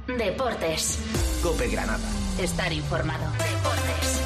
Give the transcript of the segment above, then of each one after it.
Deportes. COPE Granada. Estar informado. Deportes.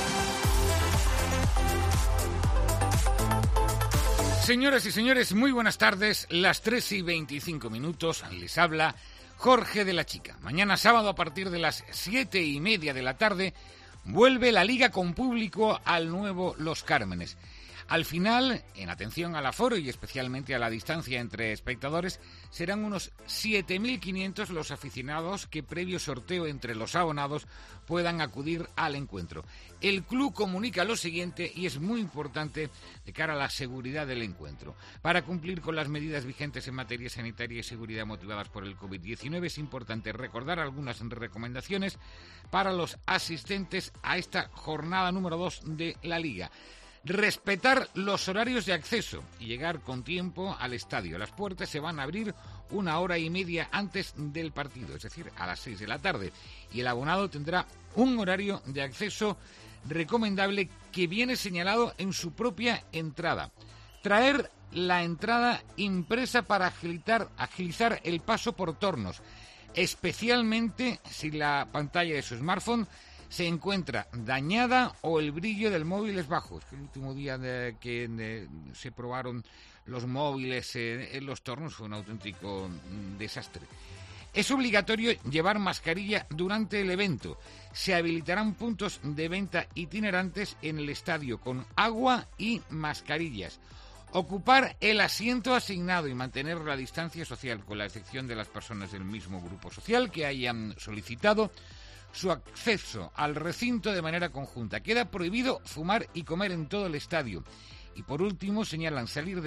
Señoras y señores, muy buenas tardes. Las 3:25. Les habla Jorge de la Chica. Mañana sábado a partir de las 7:30 de la tarde vuelve la Liga con público al nuevo Los Cármenes. Al final, en atención al aforo y especialmente a la distancia entre espectadores, serán unos 7.500 los aficionados que, previo sorteo entre los abonados, puedan acudir al encuentro. El club comunica lo siguiente, y es muy importante de cara a la seguridad del encuentro. Para cumplir con las medidas vigentes en materia sanitaria y seguridad motivadas por el COVID-19, es importante recordar algunas recomendaciones para los asistentes a esta jornada número 2 de la Liga. Respetar los horarios de acceso y llegar con tiempo al estadio. Las puertas se van a abrir 1 hora y media antes del partido, es decir, a las 6 de la tarde. Y el abonado tendrá un horario de acceso recomendable que viene señalado en su propia entrada. Traer la entrada impresa para agilizar el paso por tornos, especialmente si la pantalla de su smartphone se encuentra dañada o el brillo del móvil es bajo. Es que el último día que se probaron los móviles en los tornos fue un auténtico desastre. Es obligatorio llevar mascarilla durante el evento. Se habilitarán puntos de venta itinerantes en el estadio con agua y mascarillas. Ocupar el asiento asignado y mantener la distancia social, con la excepción de las personas del mismo grupo social que hayan solicitado su acceso al recinto de manera conjunta. Queda prohibido fumar y comer en todo el estadio. Y por último señalan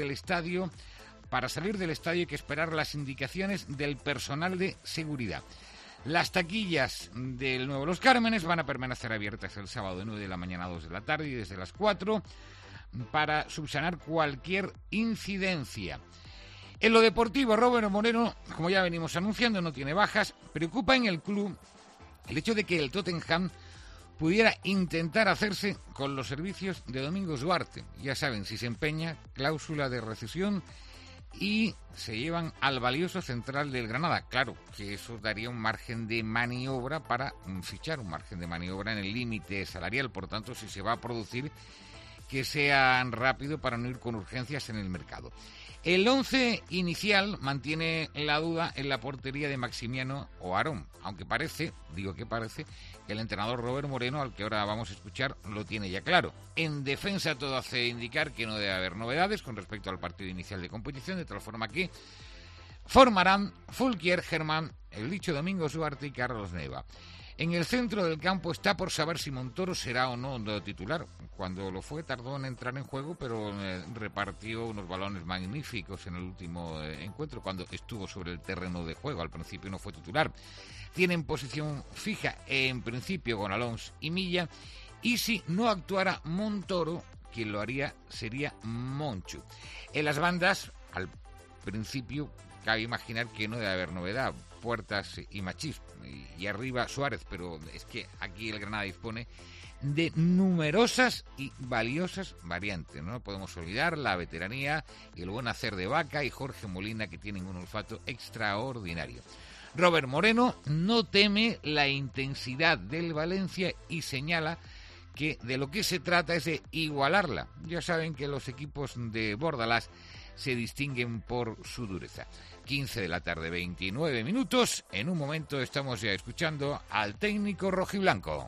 para salir del estadio hay que esperar las indicaciones del personal de seguridad. Las taquillas del nuevo Los Cármenes van a permanecer abiertas el sábado de 9 de la mañana a 2 de la tarde y desde las 4 para subsanar cualquier incidencia. En lo deportivo, Robert Moreno, como ya venimos anunciando, no tiene bajas. Preocupa en el club el hecho de que el Tottenham pudiera intentar hacerse con los servicios de Domingos Duarte. Ya saben, si se empeña, cláusula de rescisión y se llevan al valioso central del Granada. Claro que eso daría un margen de maniobra para fichar, un margen de maniobra en el límite salarial. Por tanto, si se va a producir, que sean rápido para no ir con urgencias en el mercado. El 11 inicial mantiene la duda en la portería de Maximiano o Aarón, aunque parece que el entrenador Robert Moreno, al que ahora vamos a escuchar, lo tiene ya claro. En defensa todo hace indicar que no debe haber novedades con respecto al partido inicial de competición, de tal forma que formarán Fulquier, Germán, el dicho Domingos Duarte y Carlos Neva. En el centro del campo está por saber si Montoro será o no titular. Cuando lo fue tardó en entrar en juego, pero repartió unos balones magníficos en el último encuentro, cuando estuvo sobre el terreno de juego. Al principio no fue titular. Tienen posición fija, en principio, con Alonso y Milla. Y si no actuara Montoro, quien lo haría sería Monchu. En las bandas, al principio, cabe imaginar que no debe haber novedad. Puertas y Machís, y arriba Suárez, pero es que aquí el Granada dispone de numerosas y valiosas variantes. No podemos olvidar la veteranía y el buen hacer de Vaca y Jorge Molina, que tienen un olfato extraordinario. Robert Moreno no teme la intensidad del Valencia y señala que de lo que se trata es de igualarla. Ya saben que los equipos de Bordalás se distinguen por su dureza. 15 de la tarde, 29 minutos. En un momento estamos ya escuchando al técnico rojiblanco.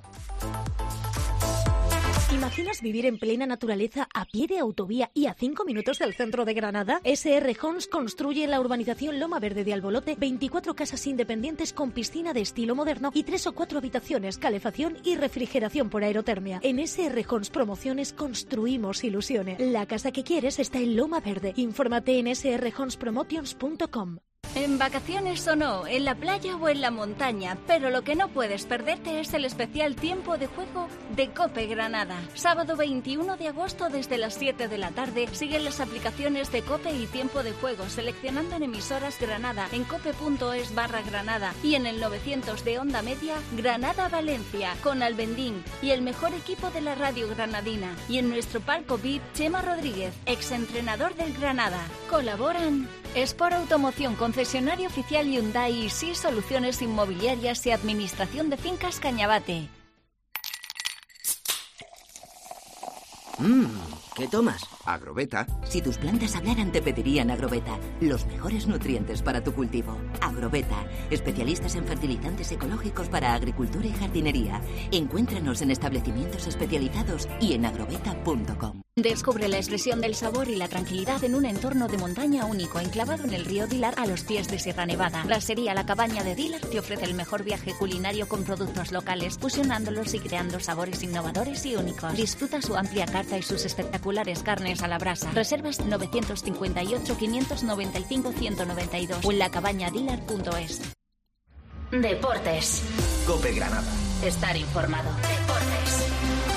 ¿Imaginas vivir en plena naturaleza, a pie de autovía y a 5 minutos del centro de Granada? SR Homes construye en la urbanización Loma Verde de Albolote 24 casas independientes con piscina de estilo moderno y 3 o 4 habitaciones, calefacción y refrigeración por aerotermia. En SR Homes Promociones construimos ilusiones. La casa que quieres está en Loma Verde. Infórmate en srhomespromotions.com. En vacaciones o no, en la playa o en la montaña, pero lo que no puedes perderte es el especial tiempo de juego de COPE Granada. Sábado 21 de agosto desde las 7 de la tarde, siguen las aplicaciones de COPE y tiempo de juego, seleccionando en emisoras Granada, en cope.es/Granada y en el 900 de Onda Media, Granada-Valencia, con Albendín y el mejor equipo de la radio granadina. Y en nuestro palco VIP, Chema Rodríguez, exentrenador del Granada. Colaboran Sport Automoción, concesionario oficial Hyundai y SI Soluciones Inmobiliarias y Administración de Fincas Cañabate. ¿Qué tomas? Agrobeta. Si tus plantas hablaran, te pedirían Agrobeta. Los mejores nutrientes para tu cultivo. Agrobeta. Especialistas en fertilizantes ecológicos para agricultura y jardinería. Encuéntranos en establecimientos especializados y en agrobeta.com. Descubre la expresión del sabor y la tranquilidad en un entorno de montaña único, enclavado en el río Dilar a los pies de Sierra Nevada. Brassería La Cabaña de Dilar te ofrece el mejor viaje culinario con productos locales, fusionándolos y creando sabores innovadores y únicos. Disfruta su amplia carta y sus espectaculares carnes a la brasa. Reservas 958-595-192 o en lacabañadilar.es. Deportes. Cope Granada. Estar informado. Deportes.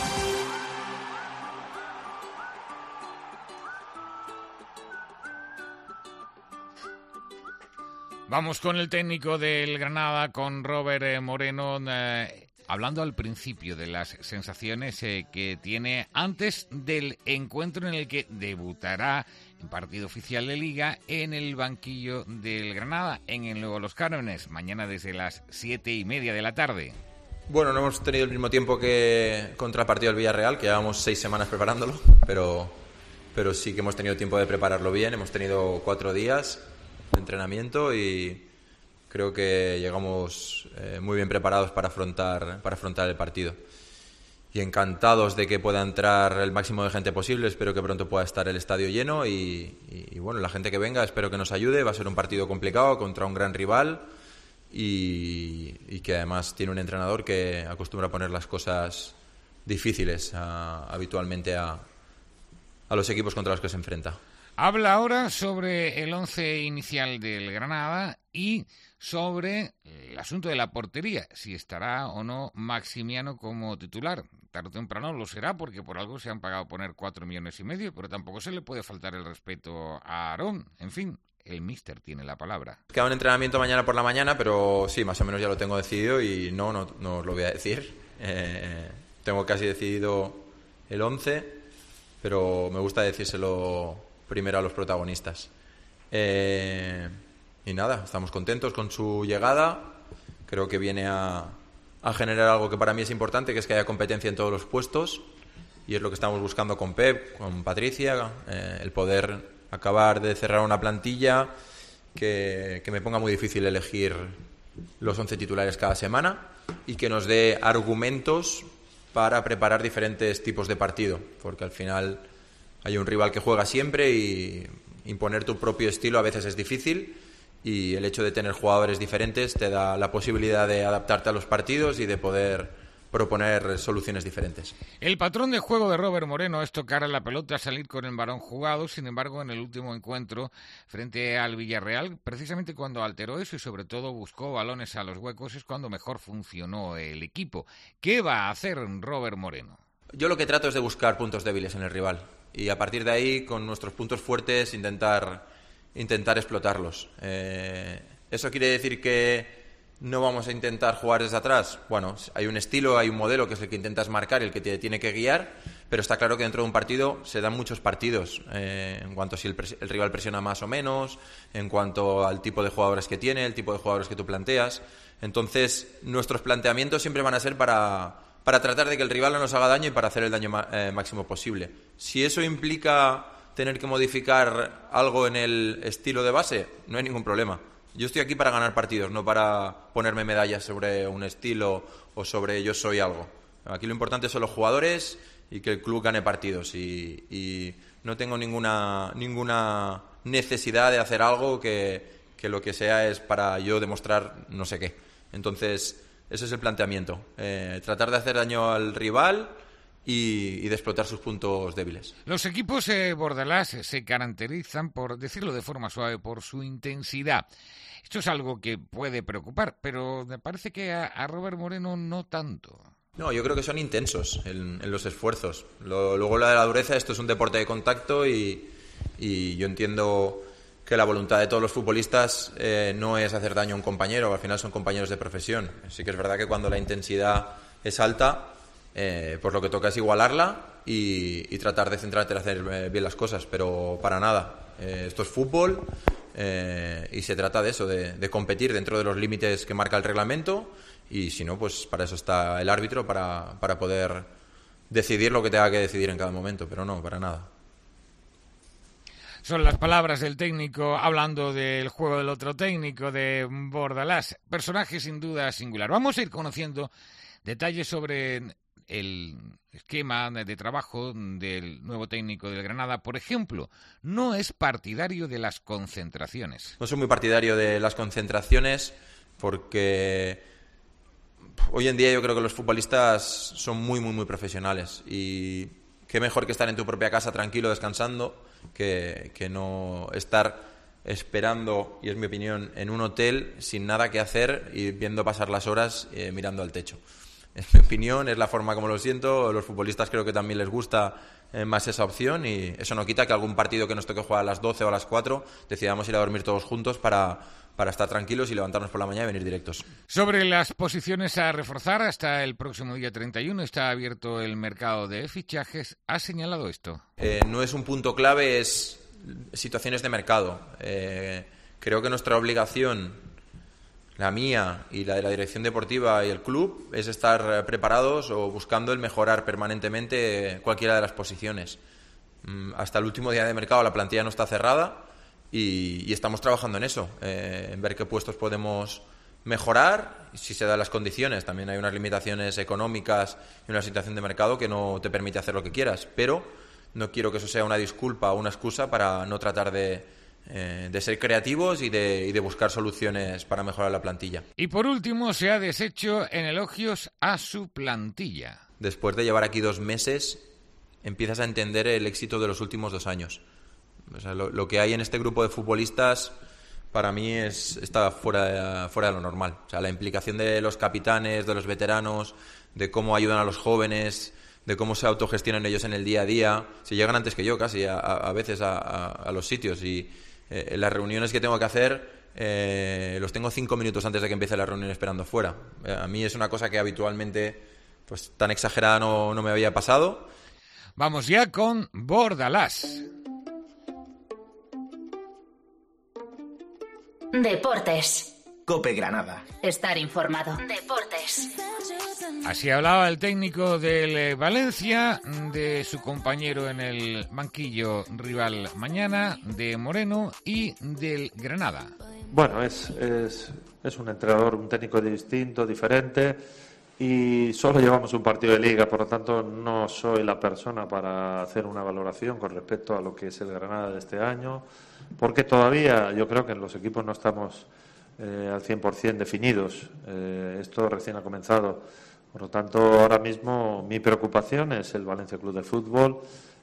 Vamos con el técnico del Granada, con Robert Moreno, hablando al principio de las sensaciones que tiene antes del encuentro en el que debutará en partido oficial de Liga en el banquillo del Granada, en el Nuevo Los Cármenes, mañana desde las 7:30 de la tarde. Bueno, no hemos tenido el mismo tiempo que contra el partido del Villarreal, que llevamos 6 semanas preparándolo, pero sí que hemos tenido tiempo de prepararlo bien. Hemos tenido 4 días de entrenamiento y creo que llegamos muy bien preparados para afrontar el partido. Y encantados de que pueda entrar el máximo de gente posible. Espero que pronto pueda estar el estadio lleno y bueno, la gente que venga espero que nos ayude. Va a ser un partido complicado contra un gran rival y que además tiene un entrenador que acostumbra a poner las cosas difíciles habitualmente a los equipos contra los que se enfrenta. Habla ahora sobre el 11 inicial del Granada y sobre el asunto de la portería, si estará o no Maximiano como titular. Tarde o temprano lo será, porque por algo se han pagado poner 4,5 millones, pero tampoco se le puede faltar el respeto a Aarón. En fin, el míster tiene la palabra. Queda un entrenamiento mañana por la mañana, pero sí, más o menos ya lo tengo decidido y no os lo voy a decir. Tengo casi decidido el 11, pero me gusta decírselo primero a los protagonistas. Y nada, estamos contentos con su llegada. Creo que viene a generar algo que para mí es importante, que es que haya competencia en todos los puestos, y es lo que estamos buscando con Pep, con Patricia, el poder acabar de cerrar una plantilla que me ponga muy difícil elegir los 11 titulares cada semana y que nos dé argumentos para preparar diferentes tipos de partido, porque al final hay un rival que juega siempre y imponer tu propio estilo a veces es difícil, y el hecho de tener jugadores diferentes te da la posibilidad de adaptarte a los partidos y de poder proponer soluciones diferentes. El patrón de juego de Robert Moreno es tocar a la pelota, salir con el balón jugado. Sin embargo, en el último encuentro frente al Villarreal, precisamente cuando alteró eso y sobre todo buscó balones a los huecos, es cuando mejor funcionó el equipo. ¿Qué va a hacer Robert Moreno? Yo lo que trato es de buscar puntos débiles en el rival y a partir de ahí, con nuestros puntos fuertes, intentar explotarlos. ¿Eso quiere decir que no vamos a intentar jugar desde atrás? Bueno, hay un estilo, hay un modelo que es el que intentas marcar, el que te tiene que guiar, pero está claro que dentro de un partido se dan muchos partidos, en cuanto a si el rival presiona más o menos, en cuanto al tipo de jugadores que tiene, el tipo de jugadores que tú planteas. Entonces, nuestros planteamientos siempre van a ser para tratar de que el rival no nos haga daño y para hacer el daño máximo posible. Si eso implica tener que modificar algo en el estilo de base, no hay ningún problema. Yo estoy aquí para ganar partidos, no para ponerme medallas sobre un estilo o sobre yo soy algo. Aquí lo importante son los jugadores y que el club gane partidos. Y no tengo ninguna necesidad de hacer algo que lo que sea es para yo demostrar no sé qué. Entonces, ese es el planteamiento. Tratar de hacer daño al rival y de explotar sus puntos débiles. Los equipos bordalás se caracterizan, por decirlo de forma suave, por su intensidad. Esto es algo que puede preocupar, pero me parece que a Robert Moreno no tanto. No, yo creo que son intensos en los esfuerzos. Luego la de la dureza, esto es un deporte de contacto y yo entiendo que la voluntad de todos los futbolistas no es hacer daño a un compañero, al final son compañeros de profesión. Sí que es verdad que cuando la intensidad es alta, pues lo que toca es igualarla y tratar de centrarte en hacer bien las cosas, pero para nada. Esto es fútbol, y se trata de eso, de competir dentro de los límites que marca el reglamento, y si no, pues para eso está el árbitro, para poder decidir lo que tenga que decidir en cada momento, pero no, para nada. Son las palabras del técnico hablando del juego del otro técnico, de Bordalás. Personaje sin duda singular. Vamos a ir conociendo detalles sobre el esquema de trabajo del nuevo técnico del Granada. Por ejemplo, no es partidario de las concentraciones. No soy muy partidario de las concentraciones porque hoy en día yo creo que los futbolistas son muy, muy, muy profesionales, y qué mejor que estar en tu propia casa tranquilo, descansando, que no estar esperando, y es mi opinión, en un hotel sin nada que hacer y viendo pasar las horas mirando al techo. Es mi opinión, es la forma como lo siento. Los futbolistas creo que también les gusta más esa opción, y eso no quita que algún partido que nos toque jugar a las 12 o a las 4 decidamos ir a dormir todos juntos para estar tranquilos y levantarnos por la mañana y venir directos. Sobre las posiciones a reforzar, hasta el próximo día 31 está abierto el mercado de fichajes. ¿Ha señalado esto? No es un punto clave, es situaciones de mercado. Creo que nuestra obligación, la mía y la de la dirección deportiva y el club, es estar preparados o buscando el mejorar permanentemente cualquiera de las posiciones. Hasta el último día de mercado la plantilla no está cerrada, y estamos trabajando en eso, en ver qué puestos podemos mejorar, si se dan las condiciones. También hay unas limitaciones económicas y una situación de mercado que no te permite hacer lo que quieras, pero no quiero que eso sea una disculpa o una excusa para no tratar de ser creativos y de buscar soluciones para mejorar la plantilla. Y por último, se ha deshecho en elogios a su plantilla. Después de llevar aquí 2 meses, empiezas a entender el éxito de los últimos 2 años. O sea, lo que hay en este grupo de futbolistas para mí está fuera de lo normal. O sea, la implicación de los capitanes, de los veteranos, de cómo ayudan a los jóvenes, de cómo se autogestionan ellos en el día a día. Se llegan antes que yo casi a veces a los sitios, y las reuniones que tengo que hacer los tengo 5 minutos antes de que empiece la reunión esperando fuera. A mí es una cosa que habitualmente pues tan exagerada no me había pasado. Vamos ya con Bordalás. Deportes. COPE Granada. Estar informado. Deportes. Así hablaba el técnico del Valencia, de su compañero en el banquillo rival mañana, de Moreno, y del Granada. Bueno, es un entrenador, un técnico distinto, diferente, y solo llevamos un partido de liga, por lo tanto no soy la persona para hacer una valoración con respecto a lo que es el Granada de este año, porque todavía yo creo que en los equipos no estamos al 100% definidos. Esto recién ha comenzado. Por lo tanto, ahora mismo mi preocupación es el Valencia Club de Fútbol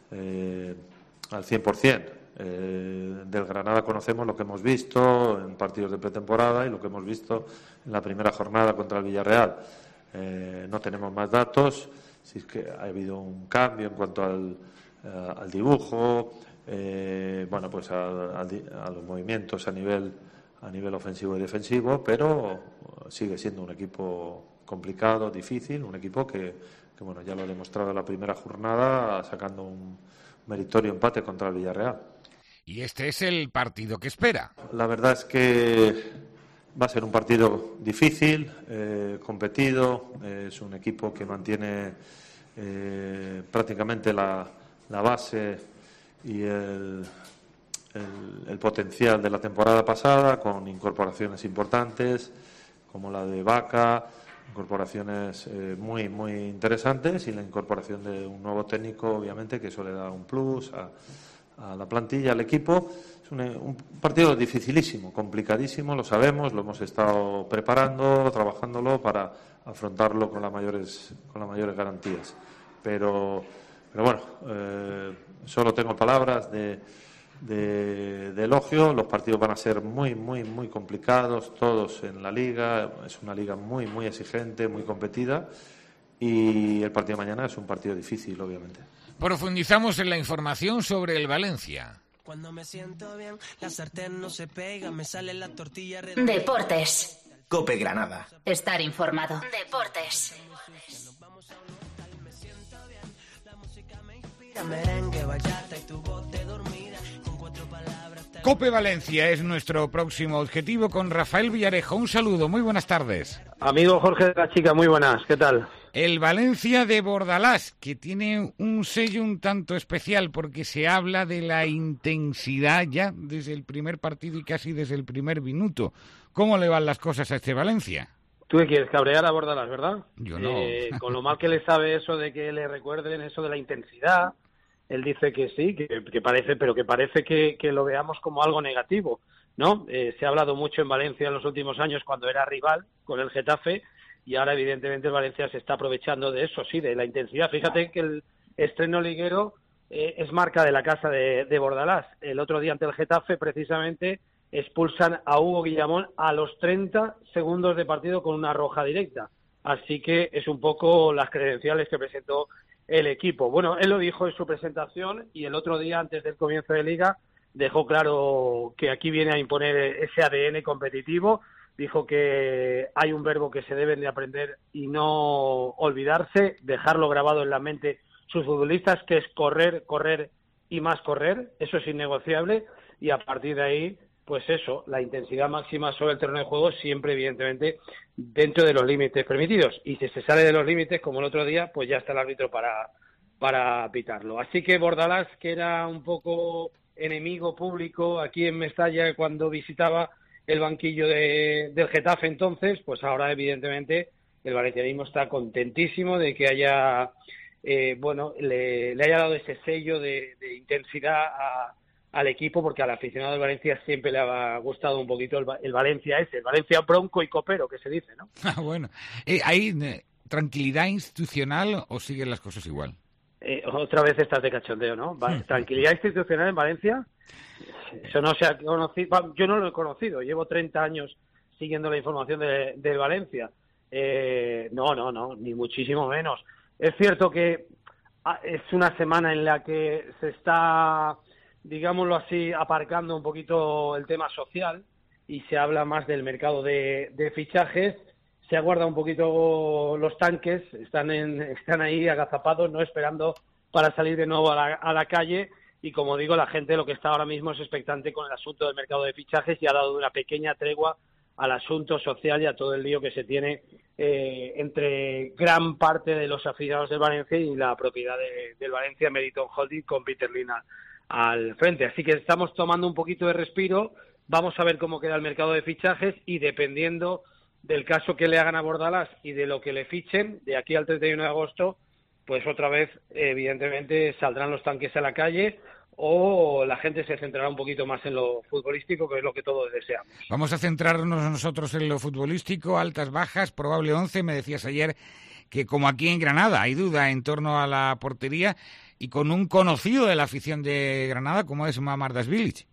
al 100%. Del Granada conocemos lo que hemos visto en partidos de pretemporada y lo que hemos visto en la primera jornada contra el Villarreal. No tenemos más datos, si es que ha habido un cambio en cuanto al dibujo, bueno, pues a los movimientos a nivel ofensivo y defensivo, pero sigue siendo un equipo complicado, difícil, un equipo que bueno, ya lo ha demostrado en la primera jornada sacando un meritorio empate contra el Villarreal. Y este es el partido que espera. La verdad es que va a ser un partido difícil, competido. Es un equipo que mantiene prácticamente la base y el potencial de la temporada pasada, con incorporaciones importantes como la de Vaca, incorporaciones muy muy interesantes, y la incorporación de un nuevo técnico, obviamente, que eso le da un plus a la plantilla, al equipo. Es un partido dificilísimo, complicadísimo, lo sabemos, lo hemos estado preparando, trabajándolo para afrontarlo con las mayores garantías. Pero bueno, solo tengo palabras de elogio. Los partidos van a ser muy muy muy complicados, todos en la liga. Es una liga muy muy exigente, muy competida, y el partido de mañana es un partido difícil, obviamente. Profundizamos en la información sobre el Valencia. Cuando me siento bien, la sartén no se pega, me sale la tortilla. Deportes. COPE Granada. Estar informado. Deportes. Merengue, bachata y tu voz de dormida, con 4 palabras te Cope Valencia es nuestro próximo objetivo con Rafael Villarejo. Un saludo, muy buenas tardes. Amigo Jorge de la Chica, muy buenas, ¿qué tal? El Valencia de Bordalás, que tiene un sello un tanto especial porque se habla de la intensidad ya desde el primer partido y casi desde el primer minuto. ¿Cómo le van las cosas a este Valencia? Tú qué quieres, cabrear a Bordalás, ¿verdad? Yo no. Con lo mal que le sabe eso de que le recuerden eso de la intensidad. Él dice que sí, que parece, pero que parece que lo veamos como algo negativo, ¿no? Se ha hablado mucho en Valencia en los últimos años cuando era rival con el Getafe y ahora evidentemente el Valencia se está aprovechando de eso, sí, de la intensidad. Fíjate que el estreno liguero es marca de la casa de Bordalás. El otro día ante el Getafe precisamente expulsan a Hugo Guillamón a los 30 segundos de partido con una roja directa. Así que es un poco las credenciales que presentó el equipo. Bueno, él lo dijo en su presentación y el otro día, antes del comienzo de Liga, dejó claro que aquí viene a imponer ese ADN competitivo. Dijo que hay un verbo que se deben de aprender y no olvidarse, dejarlo grabado en la mente sus futbolistas, que es correr, correr y más correr. Eso es innegociable y a partir de ahí, pues eso, la intensidad máxima sobre el terreno de juego, siempre evidentemente dentro de los límites permitidos. Y si se sale de los límites, como el otro día, pues ya está el árbitro para pitarlo. Así que Bordalás, que era un poco enemigo público aquí en Mestalla cuando visitaba el banquillo del Getafe entonces, pues ahora evidentemente el valencianismo está contentísimo de que haya, le haya dado ese sello de intensidad al equipo, porque al aficionado del Valencia siempre le ha gustado un poquito el Valencia el Valencia bronco y copero, que se dice, ¿no? Ah, bueno. ¿Hay tranquilidad institucional o siguen las cosas igual? Otra vez estás de cachondeo, ¿no? ¿Tranquilidad institucional en Valencia? Eso no se ha conocido, yo no lo he conocido, llevo 30 años siguiendo la información de Valencia. No, ni muchísimo menos. Es cierto que es una semana en la que se está, digámoslo así, aparcando un poquito el tema social y se habla más del mercado de fichajes. Se aguarda un poquito los tanques, están ahí agazapados, no esperando para salir de nuevo a la calle. Y como digo, la gente lo que está ahora mismo es expectante con el asunto del mercado de fichajes y ha dado una pequeña tregua al asunto social y a todo el lío que se tiene entre gran parte de los aficionados del Valencia y la propiedad del Valencia Meriton Holding con Peter Lim al frente. Así que estamos tomando un poquito de respiro, vamos a ver cómo queda el mercado de fichajes y dependiendo del caso que le hagan a Bordalás y de lo que le fichen, de aquí al 31 de agosto, pues otra vez, evidentemente, saldrán los tanques a la calle o la gente se centrará un poquito más en lo futbolístico, que es lo que todos deseamos. Vamos a centrarnos nosotros en lo futbolístico, altas, bajas, probable 11. Me decías ayer que como aquí en Granada hay duda en torno a la portería y con un conocido de la afición de Granada como es Mamardashvili.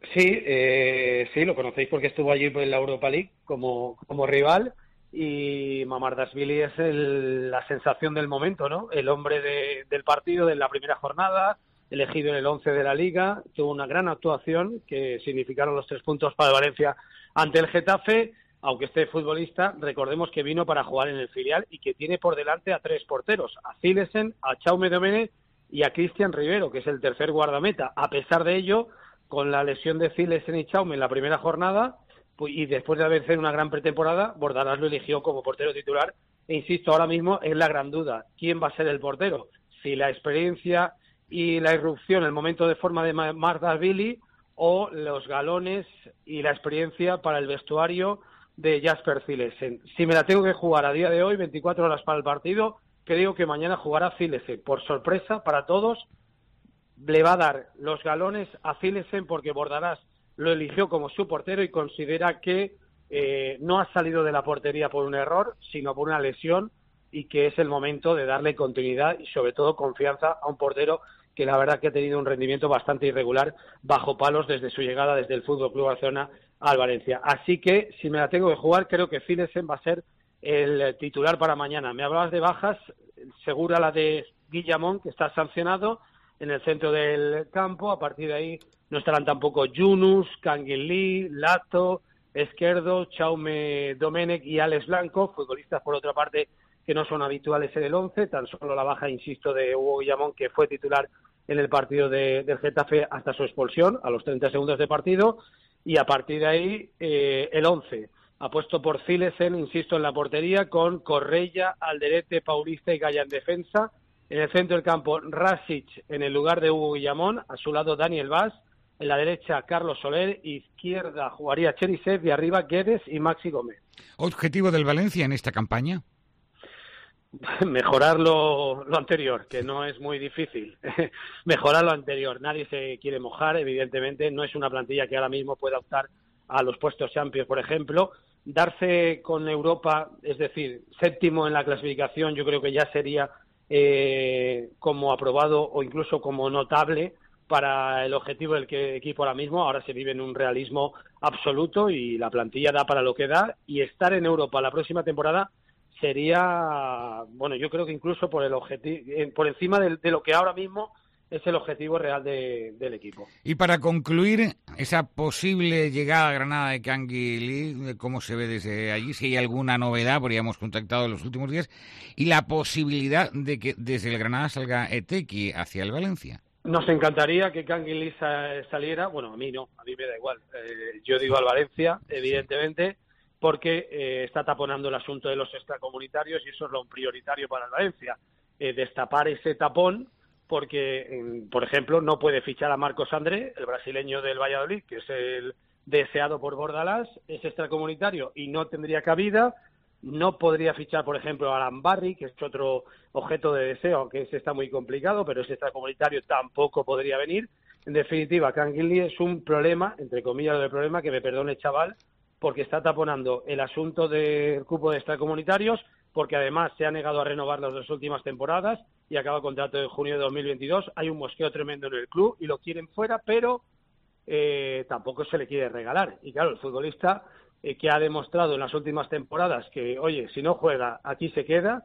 Sí, lo conocéis porque estuvo allí en la Europa League como rival. Y Mamardashvili es la sensación del momento, ¿no? El hombre del partido de la primera jornada, elegido en el 11 de la Liga, tuvo una gran actuación que significaron los 3 puntos para el Valencia ante el Getafe. Aunque este futbolista, recordemos que vino para jugar en el filial y que tiene por delante a 3 porteros, a Zilesen, a Jaume Domenech y a Cristian Rivero, que es el tercer guardameta. A pesar de ello, con la lesión de Zilesen y Jaume en la primera jornada, y después de haber hecho una gran pretemporada, Bordalás lo eligió como portero titular. E insisto, ahora mismo es la gran duda. ¿Quién va a ser el portero? Si la experiencia y la irrupción, el momento de forma de Mamardashvili o los galones y la experiencia para el vestuario de Jasper Zilesen. Si me la tengo que jugar a día de hoy, 24 horas para el partido, creo que mañana jugará Zilesen. Por sorpresa para todos, le va a dar los galones a Zilesen porque Bordalás lo eligió como su portero y considera que no ha salido de la portería por un error, sino por una lesión y que es el momento de darle continuidad y sobre todo confianza a un portero que la verdad que ha tenido un rendimiento bastante irregular bajo palos desde su llegada desde el FC Barcelona al Valencia. Así que si me la tengo que jugar, creo que Zilesen va a ser el titular para mañana. Me hablabas de bajas, segura la de Guillamón, que está sancionado en el centro del campo. A partir de ahí no estarán tampoco Yunus, Kangin Lee, Lato, Esquerdo, Jaume Domenech y Alex Blanco, futbolistas por otra parte que no son habituales en el 11, tan solo la baja, insisto, de Hugo Guillamón, que fue titular en el partido del Getafe hasta su expulsión, a los 30 segundos de partido, y a partir de ahí el 11 ha puesto por Zilesen, insisto, en la portería, con Correia, Alderete, Paulista y Gaya en defensa. En el centro del campo, Rasic en el lugar de Hugo Guillamón, a su lado Daniel Vaz, en la derecha Carlos Soler, izquierda jugaría Cherisev y arriba Guedes y Maxi Gómez. ¿Objetivo del Valencia en esta campaña? Mejorar lo anterior, que no es muy difícil. Mejorar lo anterior. Nadie se quiere mojar, evidentemente. No es una plantilla que ahora mismo pueda optar a los puestos Champions, por ejemplo. Darse con Europa, es decir, séptimo en la clasificación, yo creo que ya sería como aprobado o incluso como notable para el objetivo del equipo ahora mismo. Ahora se vive en un realismo absoluto y la plantilla da para lo que da, y estar en Europa la próxima temporada sería, bueno, yo creo que incluso por el objetivo, por encima de lo que ahora mismo es el objetivo real del equipo. Y para concluir, esa posible llegada a Granada de Kangui Lee, ¿cómo se ve desde allí? Si hay alguna novedad, porque ya hemos contactado en los últimos días, y la posibilidad de que desde el Granada salga Eteki hacia el Valencia. Nos encantaría que Kangui Lee saliera, bueno, a mí no, a mí me da igual. Yo digo al Valencia, evidentemente, porque está taponando el asunto de los extracomunitarios y eso es lo prioritario para el Valencia. Destapar ese tapón, porque, por ejemplo, no puede fichar a Marcos André, el brasileño del Valladolid, que es el deseado por Bordalás, es extracomunitario y no tendría cabida. No podría fichar, por ejemplo, a Arambarri, que es otro objeto de deseo, aunque ese está muy complicado, pero ese extracomunitario tampoco podría venir. En definitiva, Kangui Lee es un problema, entre comillas el problema, que me perdone el chaval, porque está taponando el asunto del cupo de extracomunitarios, porque además se ha negado a renovar las 2 últimas temporadas y acaba el contrato en junio de 2022. Hay un mosqueo tremendo en el club y lo quieren fuera, pero tampoco se le quiere regalar. Y claro, el futbolista que ha demostrado en las últimas temporadas que, oye, si no juega, aquí se queda,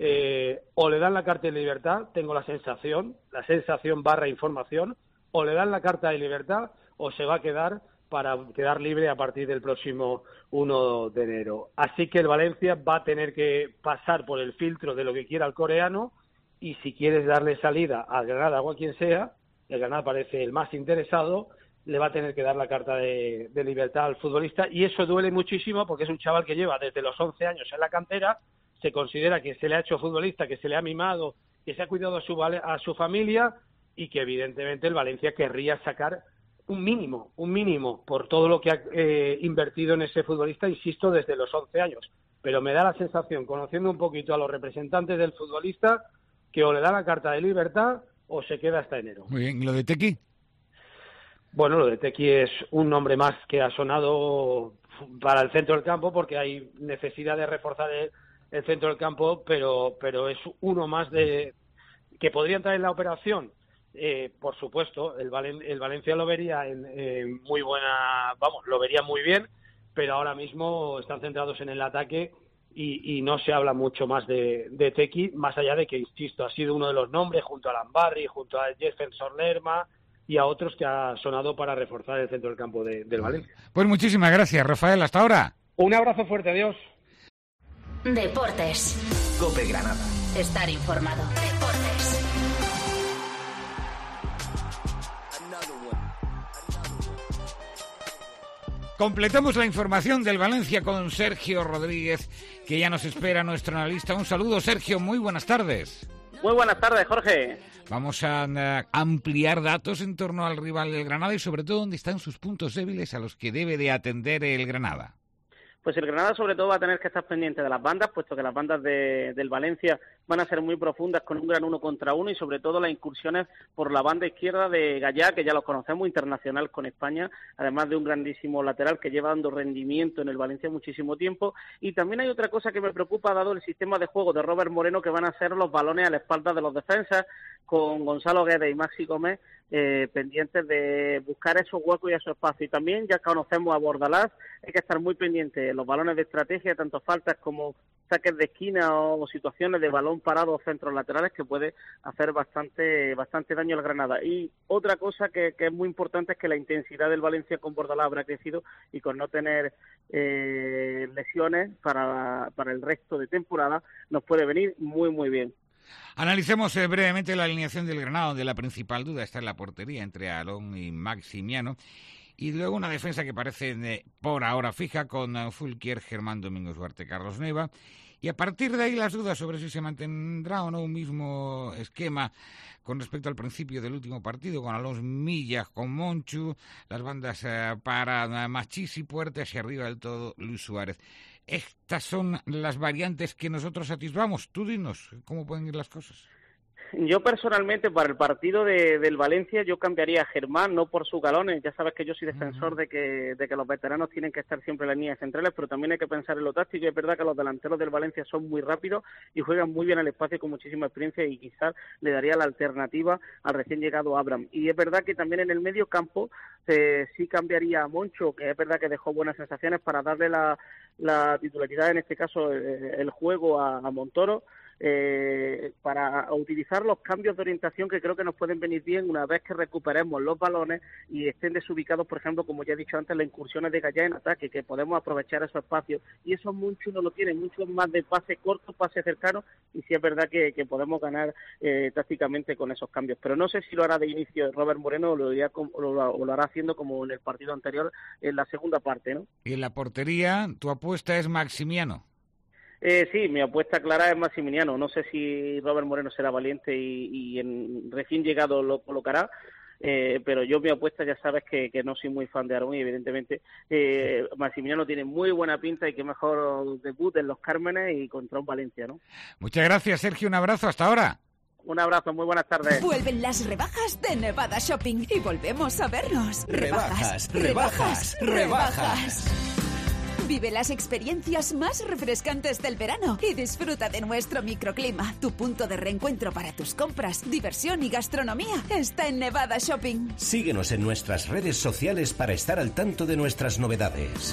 o le dan la carta de libertad, tengo la sensación / información, o le dan la carta de libertad o se va a quedar para quedar libre a partir del próximo 1 de enero. Así que el Valencia va a tener que pasar por el filtro de lo que quiera el coreano, y si quieres darle salida al Granada o a quien sea, el Granada parece el más interesado, le va a tener que dar la carta de libertad al futbolista, y eso duele muchísimo porque es un chaval que lleva desde los 11 años en la cantera, se considera que se le ha hecho futbolista, que se le ha mimado, que se ha cuidado a su familia, y que evidentemente el Valencia querría sacar un mínimo por todo lo que ha invertido en ese futbolista, insisto, desde los 11 años. Pero me da la sensación, conociendo un poquito a los representantes del futbolista, que o le da la carta de libertad o se queda hasta enero. Muy bien, ¿y lo de Tequi? Bueno, lo de Tequi es un nombre más que ha sonado para el centro del campo, porque hay necesidad de reforzar el centro del campo, pero es uno más de que podría entrar en la operación. Por supuesto, el Valencia lo vería en muy buena, lo vería muy bien, pero ahora mismo están centrados en el ataque y no se habla mucho más de Tequi, más allá de que, insisto, ha sido uno de los nombres junto a Arambarri, junto a Jefferson Lerma y a otros que ha sonado para reforzar el centro del campo del Valencia. Pues muchísimas gracias, Rafael, hasta ahora. Un abrazo fuerte, adiós. Deportes. COPE Granada. Estar informado. Deportes. Completamos la información del Valencia con Sergio Rodríguez, que ya nos espera nuestro analista. Un saludo, Sergio, muy buenas tardes. Muy buenas tardes, Jorge. Vamos a ampliar datos en torno al rival del Granada y sobre todo dónde están sus puntos débiles a los que debe de atender el Granada. Pues el Granada sobre todo va a tener que estar pendiente de las bandas, puesto que las bandas del Valencia van a ser muy profundas con un gran 1 contra 1 y sobre todo las incursiones por la banda izquierda de Gallá, que ya lo conocemos, internacional con España, además de un grandísimo lateral que lleva dando rendimiento en el Valencia muchísimo tiempo. Y también hay otra cosa que me preocupa, dado el sistema de juego de Robert Moreno, que van a ser los balones a la espalda de los defensas, con Gonzalo Guedes y Maxi Gómez pendientes de buscar esos huecos y esos espacios. Y también, ya conocemos a Bordalás, hay que estar muy pendientes de los balones de estrategia, tanto faltas como saques de esquina o situaciones de balón parado o centros laterales, que puede hacer bastante daño al Granada. Y otra cosa que es muy importante es que la intensidad del Valencia con Bordalás habrá crecido, y con no tener lesiones para el resto de temporada nos puede venir muy muy bien. Analicemos brevemente la alineación del Granada, donde la principal duda está en la portería entre Alón y Maximiano. Y luego una defensa que parece por ahora fija con Fulquier, Germán Domingos Duarte, Carlos Neva. Y a partir de ahí las dudas sobre si se mantendrá o no un mismo esquema con respecto al principio del último partido, con Alonso Millas, con Monchu, las bandas para Machís y Puerta, hacia arriba del todo Luis Suárez. Estas son las variantes que nosotros atisbamos. Tú dinos, ¿cómo pueden ir las cosas? Yo personalmente para el partido del Valencia yo cambiaría a Germán, no por sus galones. Ya sabes que yo soy defensor de que los veteranos tienen que estar siempre en las líneas centrales, pero también hay que pensar en lo táctico. Y es verdad que los delanteros del Valencia son muy rápidos y juegan muy bien al espacio con muchísima experiencia, y quizás le daría la alternativa al recién llegado Abraham. Y es verdad que también en el medio campo sí cambiaría a Moncho, que es verdad que dejó buenas sensaciones, para darle la titularidad, en este caso el juego a Montoro, para utilizar los cambios de orientación que creo que nos pueden venir bien una vez que recuperemos los balones y estén desubicados, por ejemplo, como ya he dicho antes, las incursiones de Gallá en ataque, que podemos aprovechar esos espacios, y eso mucho no lo tiene, mucho más de pase corto, pase cercano, y sí es verdad que podemos ganar tácticamente con esos cambios, pero no sé si lo hará de inicio Robert Moreno o lo hará haciendo como en el partido anterior en la segunda parte, ¿no? Y en la portería, tu apuesta es Maximiano. Sí, mi apuesta clara es Maximiano. No sé si Robert Moreno será valiente y en recién llegado lo colocará, pero yo mi apuesta, ya sabes que no soy muy fan de Aarón, y evidentemente Maximiano tiene muy buena pinta, y que mejor debut en los Cármenes y contra un Valencia, ¿no? Muchas gracias, Sergio, un abrazo, hasta ahora. Un abrazo, muy buenas tardes. Vuelven las rebajas de Nevada Shopping y volvemos a vernos. Rebajas, rebajas, rebajas. Vive las experiencias más refrescantes del verano y disfruta de nuestro microclima. Tu punto de reencuentro para tus compras, diversión y gastronomía está en Nevada Shopping. Síguenos en nuestras redes sociales para estar al tanto de nuestras novedades.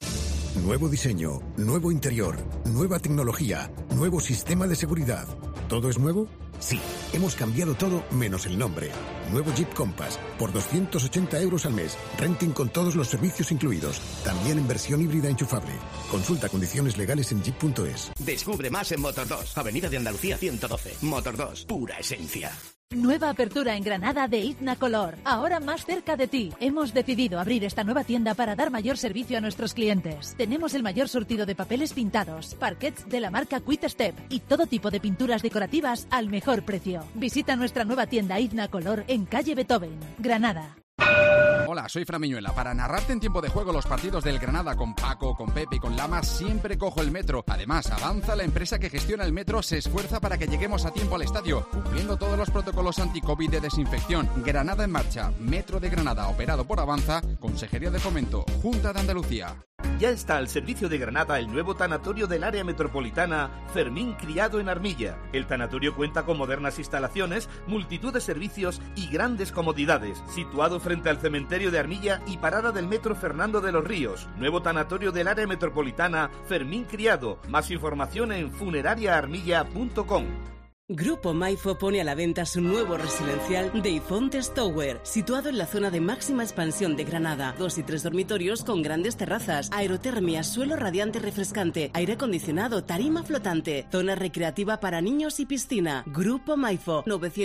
Nuevo diseño, nuevo interior, nueva tecnología, nuevo sistema de seguridad. ¿Todo es nuevo? Sí, hemos cambiado todo menos el nombre. Nuevo Jeep Compass, por 280 € al mes. Renting con todos los servicios incluidos. También en versión híbrida enchufable. Consulta condiciones legales en jeep.es. Descubre más en Motor 2, Avenida de Andalucía 112. Motor 2, pura esencia. Nueva apertura en Granada de Igna Color, ahora más cerca de ti. Hemos decidido abrir esta nueva tienda para dar mayor servicio a nuestros clientes. Tenemos el mayor surtido de papeles pintados, parquets de la marca Quick Step y todo tipo de pinturas decorativas al mejor precio. Visita nuestra nueva tienda Igna Color en calle Beethoven, Granada. Hola, soy Fran Miñuela. Para narrarte en tiempo de juego los partidos del Granada con Paco, con Pepe y con Lama, siempre cojo el metro. Además, Avanza, la empresa que gestiona el metro, se esfuerza para que lleguemos a tiempo al estadio, cumpliendo todos los protocolos anti-COVID de desinfección. Granada en marcha. Metro de Granada, operado por Avanza, Consejería de Fomento, Junta de Andalucía. Ya está al servicio de Granada el nuevo tanatorio del área metropolitana Fermín Criado en Armilla. El tanatorio cuenta con modernas instalaciones, multitud de servicios y grandes comodidades. Situado frente al cementerio de Armilla y parada del metro Fernando de los Ríos. Nuevo tanatorio del área metropolitana Fermín Criado. Más información en funerariaarmilla.com. Grupo Maifo pone a la venta su nuevo residencial Deifontes Tower, situado en la zona de máxima expansión de Granada. 2 y 3 dormitorios con grandes terrazas, aerotermia, suelo radiante refrescante, aire acondicionado, tarima flotante, zona recreativa para niños y piscina. Grupo Maifo,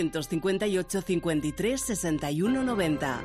958 53 61 90.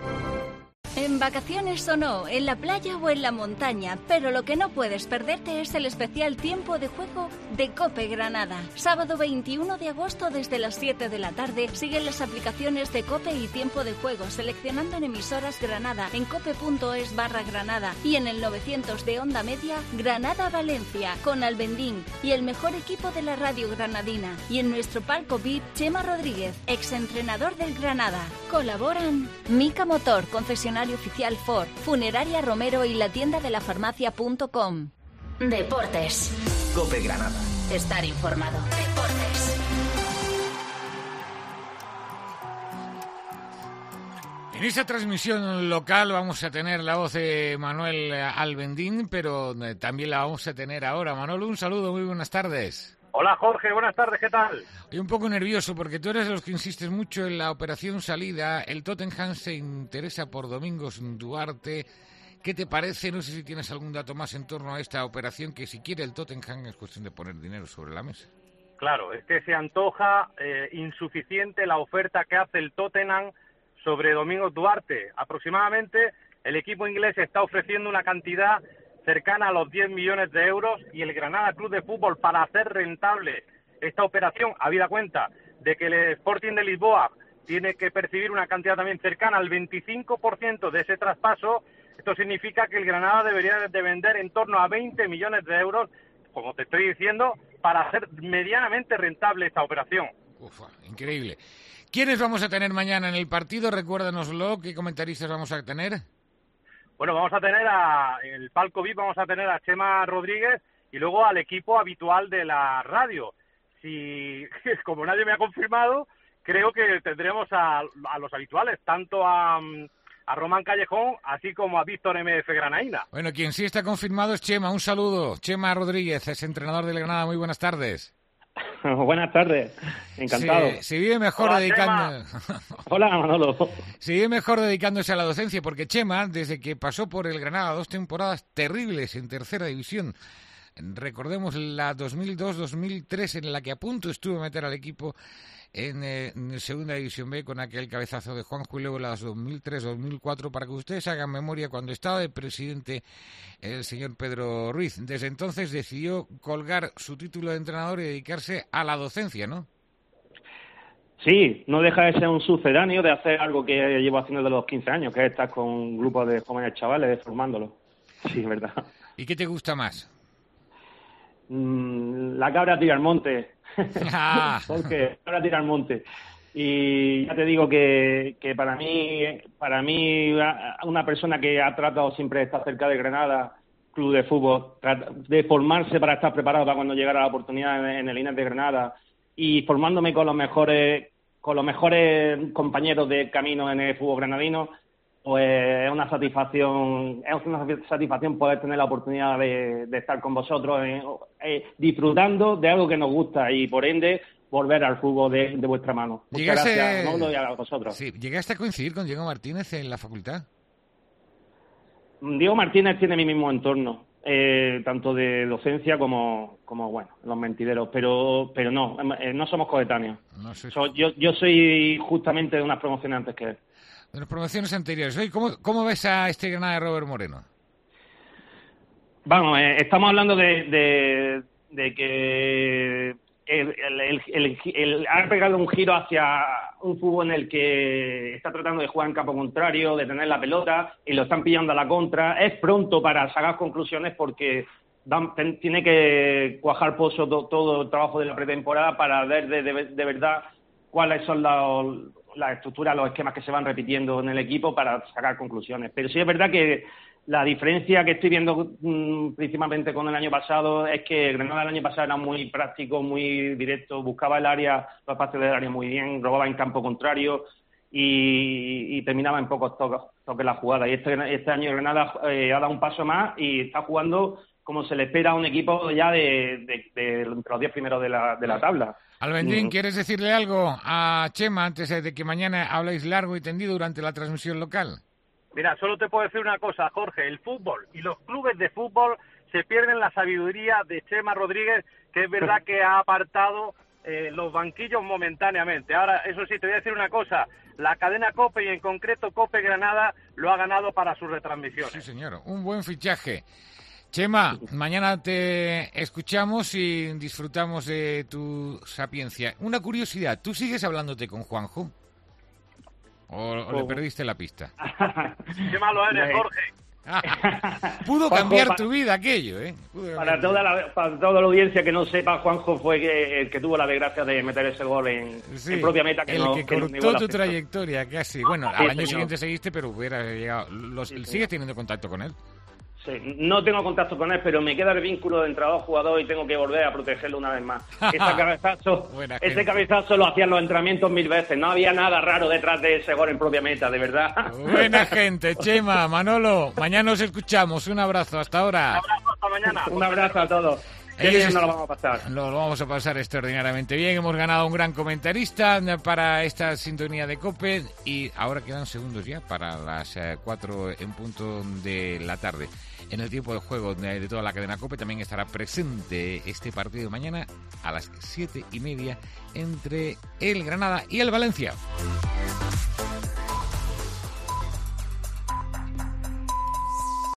En vacaciones o no, en la playa o en la montaña, pero lo que no puedes perderte es el especial tiempo de juego de COPE Granada. Sábado 21 de agosto desde las 7 de la tarde, siguen las aplicaciones de COPE y tiempo de juego, seleccionando en emisoras Granada, en cope.es/Granada y en el 900 de onda media, Granada-Valencia, con Albendín y el mejor equipo de la radio granadina. Y en nuestro palco VIP, Chema Rodríguez, exentrenador del Granada. Colaboran Mica Motor, concesionario oficial Ford, Funeraria Romero y la tienda de la farmacia.com. Deportes. COPE Granada. Estar informado. Deportes. En esta transmisión local vamos a tener la voz de Manuel Albendín, pero también la vamos a tener ahora. Manolo, un saludo, muy buenas tardes. Hola Jorge, buenas tardes, ¿qué tal? Estoy un poco nervioso porque tú eres de los que insistes mucho en la operación salida. El Tottenham se interesa por Domingos Duarte. ¿Qué te parece? No sé si tienes algún dato más en torno a esta operación, que si quiere el Tottenham es cuestión de poner dinero sobre la mesa. Claro, es que se antoja insuficiente la oferta que hace el Tottenham sobre Domingos Duarte. Aproximadamente el equipo inglés está ofreciendo una cantidad cercana a los 10 millones de euros y el Granada Club de Fútbol, para hacer rentable esta operación, habida cuenta de que el Sporting de Lisboa tiene que percibir una cantidad también cercana al 25% de ese traspaso, esto significa que el Granada debería de vender en torno a 20 millones de euros, como te estoy diciendo, para hacer medianamente rentable esta operación. Ufa, increíble. ¿Quiénes vamos a tener mañana en el partido? Recuérdanoslo, ¿qué comentaristas vamos a tener? Bueno, vamos a tener en el palco VIP, vamos a tener a Chema Rodríguez y luego al equipo habitual de la radio. Si, como nadie me ha confirmado, creo que tendremos a los habituales, tanto a Román Callejón, así como a Víctor MF Granaína. Bueno, quien sí está confirmado es Chema. Un saludo. Chema Rodríguez, es entrenador del Granada. Muy buenas tardes. Buenas tardes, encantado. Se vive mejor dedicando... Hola, Manolo. Se vive mejor dedicándose a la docencia, porque Chema, desde que pasó por el Granada 2 temporadas terribles en tercera división, recordemos la 2002-2003 en la que a punto estuvo a meter al equipo en segunda división B con aquel cabezazo de Juanjo, y luego las 2003-2004, para que ustedes hagan memoria, cuando estaba de presidente el señor Pedro Ruiz. Desde entonces decidió colgar su título de entrenador y dedicarse a la docencia, ¿no? Sí, no deja de ser un sucedáneo de hacer algo que llevo haciendo desde los 15 años, que es estar con un grupo de jóvenes chavales formándolos. Sí, es verdad. ¿Y qué te gusta más? La cabra tira al monte. Porque cabra tira al monte. Y ya te digo que para mí una persona que ha tratado siempre de estar cerca de Granada, club de fútbol, de formarse para estar preparado para cuando llegara la oportunidad en el INEF de Granada, y formándome con los mejores compañeros de camino en el fútbol granadino, pues es una satisfacción poder tener la oportunidad de estar con vosotros disfrutando de algo que nos gusta y por ende volver al fútbol de vuestra mano. Muchas gracias, Manolo, y a vosotros. Sí, ¿llegaste a coincidir con Diego Martínez en la facultad? Diego Martínez tiene mi mismo entorno, tanto de docencia como bueno, los mentideros, pero no somos coetáneos. No sé. Yo soy justamente de unas promociones antes que él. De las promociones anteriores. Oye, ¿cómo ves a este Granada de Robert Moreno? Vamos, estamos hablando de que el ha pegado un giro hacia un fútbol en el que está tratando de jugar en campo contrario, de tener la pelota, y lo están pillando a la contra. Es pronto para sacar conclusiones porque tiene que cuajar pozo todo el trabajo de la pretemporada para ver de verdad cuáles son las estructuras, los esquemas que se van repitiendo en el equipo para sacar conclusiones. Pero sí es verdad que la diferencia que estoy viendo principalmente con el año pasado es que Granada el año pasado era muy práctico, muy directo, buscaba el área, los espacios del área muy bien, robaba en campo contrario y terminaba en pocos toques la jugada. Y este año Granada ha dado un paso más y está jugando como se le espera a un equipo ya de entre los 10 primeros de la tabla. Albendín, ¿quieres decirle algo a Chema antes de que mañana habléis largo y tendido durante la transmisión local? Mira, solo te puedo decir una cosa, Jorge. El fútbol y los clubes de fútbol se pierden la sabiduría de Chema Rodríguez, que es verdad que ha apartado los banquillos momentáneamente. Ahora, eso sí, te voy a decir una cosa. La cadena COPE y en concreto COPE Granada lo ha ganado para sus retransmisiones. Sí, señor. Un buen fichaje. Chema, mañana te escuchamos y disfrutamos de tu sapiencia. Una curiosidad, ¿tú sigues hablándote con Juanjo? ¿O le perdiste la pista? Qué malo eres, Jorge. Pudo cambiar tu vida aquello, ¿eh? Para toda la audiencia que no sepa, Juanjo fue el que tuvo la desgracia de meter ese gol en propia meta. Que cortó tu trayectoria casi. Bueno, al año siguiente seguiste, pero hubiera llegado. ¿Sigues teniendo contacto con él? Sí, no tengo contacto con él, pero me queda el vínculo de entrenador-jugador y tengo que volver a protegerlo una vez más. Ese cabezazo lo hacían los entrenamientos 1000 veces. No había nada raro detrás de ese gol en propia meta, de verdad. Buena gente, Chema, Manolo. Mañana nos escuchamos. Un abrazo, hasta ahora. Un abrazo, hasta mañana. Un abrazo a todos. Qué bien nos lo vamos a pasar. Lo vamos a pasar extraordinariamente bien. Hemos ganado un gran comentarista para esta sintonía de COPE y ahora quedan segundos ya para las 4 en punto de la tarde. En el tiempo de juego de toda la cadena COPE también estará presente este partido mañana a las 7:30 entre el Granada y el Valencia.